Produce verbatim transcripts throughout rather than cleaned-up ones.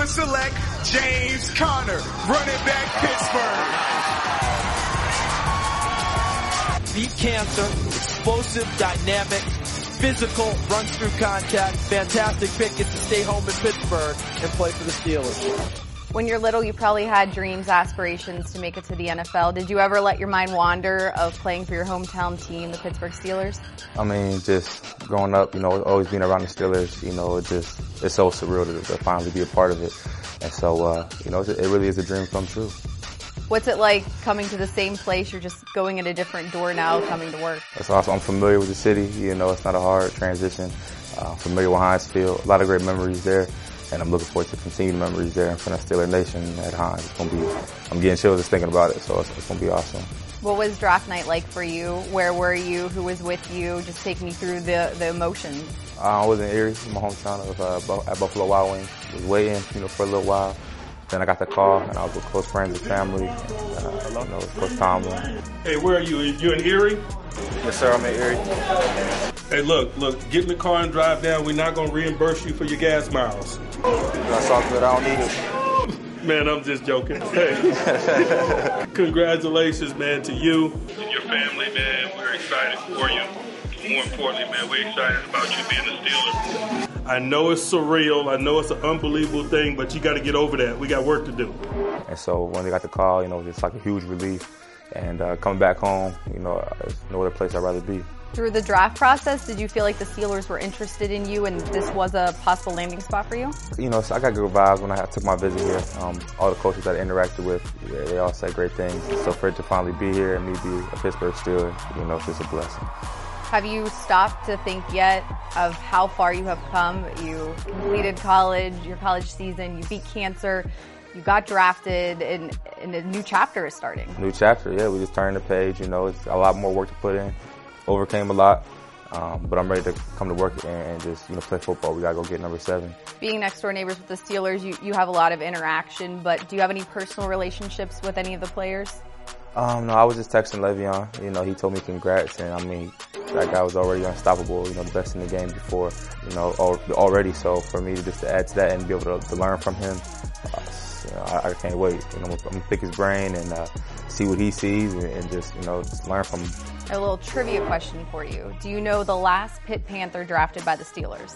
select James Conner, running back Pittsburgh. Beat cancer, explosive, dynamic, physical, runs through contact, fantastic pick, gets to stay home in Pittsburgh and play for the Steelers. When you're little, you probably had dreams, aspirations to make it to the N F L. Did you ever let your mind wander of playing for your hometown team, the Pittsburgh Steelers? I mean, just growing up, you know, always being around the Steelers, you know, it just, it's so surreal to, to finally be a part of it. And so, uh, you know, it really is a dream come true. What's it like coming to the same place? You're just going in a different door now, coming to work. That's awesome. I'm familiar with the city. You know, it's not a hard transition. Uh, familiar with Heinz Field. A lot of great memories there. And I'm looking forward to continued memories there in front of Steeler Nation at Heinz. It's gonna be, I'm getting chills just thinking about it, so it's, it's gonna be awesome. What was draft night like for you? Where were you? Who was with you? Just take me through the, the emotions. Uh, I was in Erie, my hometown of, uh, at Buffalo Wild Wings. Was waiting, you know, for a little while. Then I got the call, and I was with close friends and family. And, uh, you know, Coach Tomlin. Hey, where are you? You in Erie? Yes, sir. I'm in Erie. Hey, look, look. Get in the car and drive down. We're not gonna reimburse you for your gas miles. That's all good. I don't need it. Man, I'm just joking. Hey, congratulations, man, to you and your family, man. We're excited for you. More importantly, man, we're excited about you being a Steeler. I know it's surreal. I know it's an unbelievable thing, but you got to get over that. We got work to do. And so when they got the call, you know, it's like a huge relief. And uh, coming back home, you know, there's no other place I'd rather be. Through the draft process, did you feel like the Steelers were interested in you and this was a possible landing spot for you? You know, so I got good vibes when I took my visit here. Um, all the coaches that I interacted with, yeah, they all said great things. So for it to finally be here and me be a Pittsburgh Steeler, you know, it's just a blessing. Have you stopped to think yet of how far you have come? You completed college, your college season, you beat cancer, you got drafted, and, and a new chapter is starting. New chapter, yeah, we just turned the page. You know, it's a lot more work to put in. Overcame a lot, um, but I'm ready to come to work and, and just, you know, play football. We got to go get number seven. Being next door neighbors with the Steelers, you, you have a lot of interaction, but do you have any personal relationships with any of the players? Um, no, I was just texting Le'Veon. You know, he told me congrats, and I mean, that guy was already unstoppable, you know, the best in the game before, you know, already. So for me to just to add to that and be able to, to learn from him, uh, you know, I, I can't wait. You know, I'm going to pick his brain and uh, see what he sees and, and just, you know, just learn from him. A little trivia question for you. Do you know the last Pitt Panther drafted by the Steelers?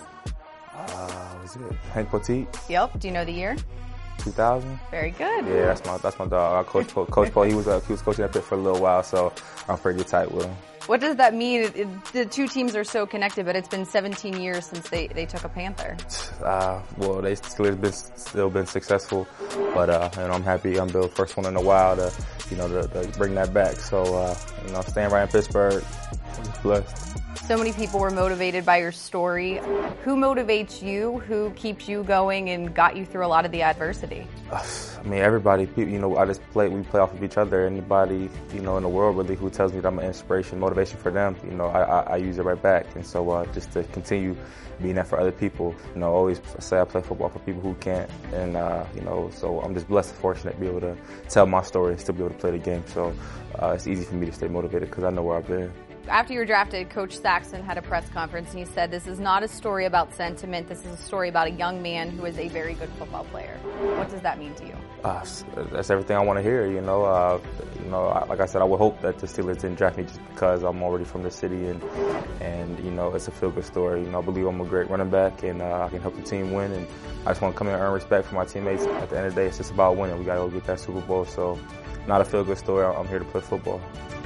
Uh, was it Hank Poteet? Yep. Do you know the year? two thousand. Very good. Yeah, that's my that's my dog. Coach Coach Paul, he was uh, he was coaching at Pitt for a little while, so I'm pretty tight with him. What does that mean? It, it, the two teams are so connected, but it's been seventeen years since they, they took a Panther. Uh, well, they still been still been successful, but uh, and I'm happy I'm the first one in a while to you know to, to bring that back. So uh, you know, staying right in Pittsburgh, I'm just blessed. So many people were motivated by your story. Who motivates you? Who keeps you going and got you through a lot of the adversity? I mean, everybody, you know, I just play, we play off of each other. Anybody, you know, in the world really who tells me that I'm an inspiration, motivation for them, you know, I, I, I use it right back. And so uh, just to continue being that for other people, you know, always say I play football for people who can't. And, uh, you know, so I'm just blessed and fortunate to be able to tell my story and still be able to play the game. So uh, it's easy for me to stay motivated because I know where I've been. After you were drafted, Coach Saxon had a press conference and he said, this is not a story about sentiment. This is a story about a young man who is a very good football player. What does that mean to you? Uh, that's everything I want to hear, you know. Uh, you know, like I said, I would hope that the Steelers didn't draft me just because I'm already from the city and, and you know, it's a feel-good story. You know, I believe I'm a great running back and uh, I can help the team win. And I just want to come in and earn respect from my teammates. At the end of the day, it's just about winning. We got to go get that Super Bowl. So not a feel-good story. I'm here to play football.